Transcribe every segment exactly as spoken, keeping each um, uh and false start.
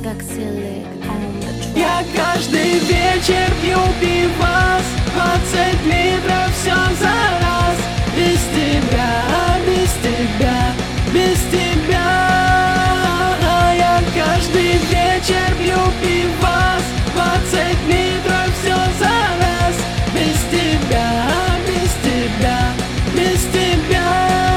Я каждый вечер пью пивас, двадцать литров все за раз. Без тебя, без тебя, без тебя. Я каждый вечер пью пивас, двадцать литров все за раз. Без тебя, без тебя, без тебя.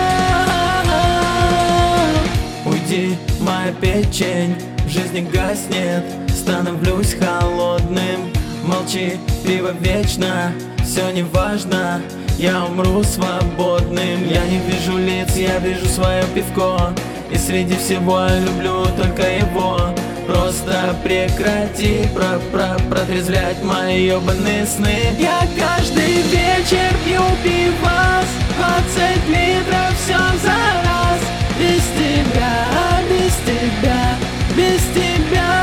Уйди, моя печень, в жизни гаснет, становлюсь холодным. Молчи, пиво вечно, все не важно, я умру свободным. Я не вижу лиц, я вижу свое пивко, и среди всего я люблю только его. Просто прекрати про про протрезвлять мои ебаные сны. Я каждый вечер пью пивас, двадцать литров все за раз. Без тебя, без тебя, без тебя.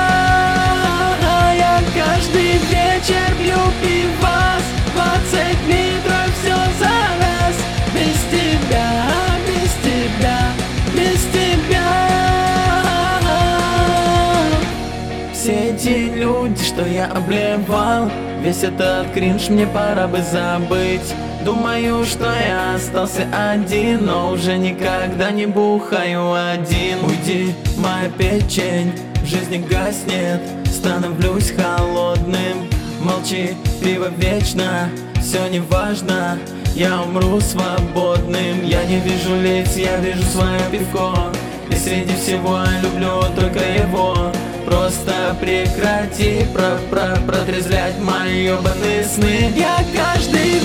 Я каждый вечер пью пивас, двадцать литров все за раз. Без тебя, без тебя, без тебя. Все эти люди, что я обливал, весь этот кринж мне пора бы забыть. Думаю, что я остался один, но уже никогда не бухаю один. Уйди, моя печень, в жизни гаснет, становлюсь холодным. Молчи, пиво вечно, все не важно, я умру свободным. Я не вижу лиц, я вижу свое пивко, и среди всего я люблю только его. Просто прекрати про про протрезвлять мои ебаные сны. Я каждый